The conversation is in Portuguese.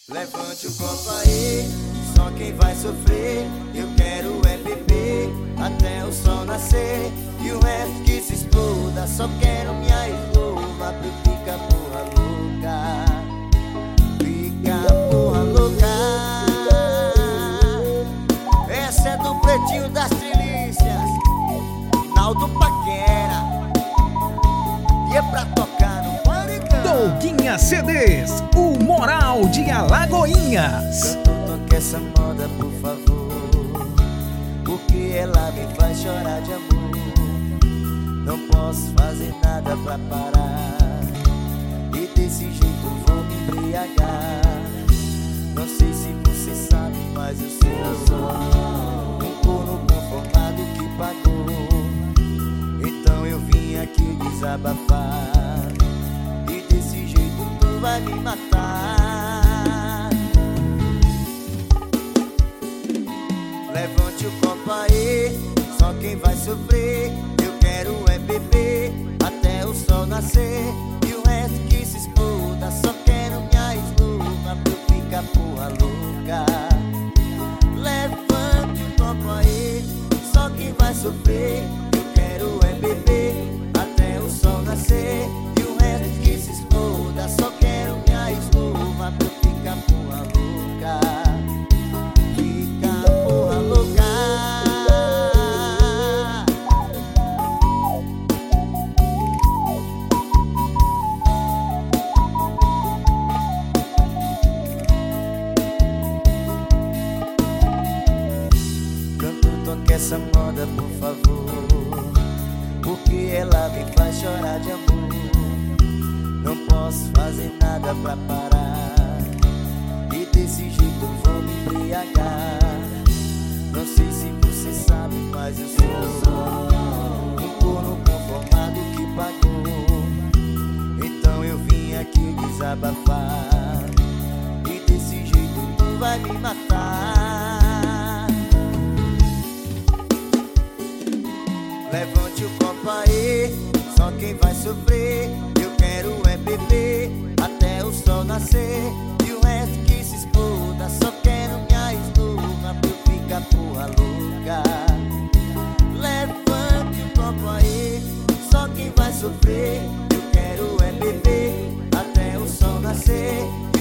Levante o copo aí, só quem vai sofrer. Eu quero é beber até o sol nascer, e o resto que se exploda. Só quero minha escova pra eu ficar porra louca. Fica porra louca. Essa é do Pretinho das Trilícias, Naldo Paquera, e é pra tocar no Paredão. Doguinha CDs, o Moral de Alagoinhas. Quando toca essa moda, por favor, porque ela me faz chorar de amor. Não posso fazer nada pra parar, e desse jeito vou me embriagar. Não sei se você sabe, mas eu sou um corno conformado que pagou. Então eu vim aqui desabafar, e desse jeito tu vai me matar. Levante o copo aí, só quem vai sofrer. Eu quero é beber até o sol nascer, e o resto que se exploda. Só quero minha escova pra eu ficar porra louca. Levante o copo aí, só quem vai sofrer. Eu quero é beber até o sol nascer, e o resto que se exploda. Só quero minha escova pra eu ficar porra louca. Fica porra louca. Canto, toca essa moda, por favor, porque ela me faz chorar de amor. Não posso fazer nada pra parar, e desse jeito vou me embriagar. Não sei se você sabe, mas eu sou um corno conformado que pagou. Então eu vim aqui desabafar, e desse jeito tu vai me matar. Levante o copo aí, só quem vai sofrer. Eu quero é beber até o sol nascer, e o resto que se exploda. Só quero minha escova pra eu ficar porra louca. Levante o copo aí, só quem vai sofrer. Eu quero é beber até o sol nascer,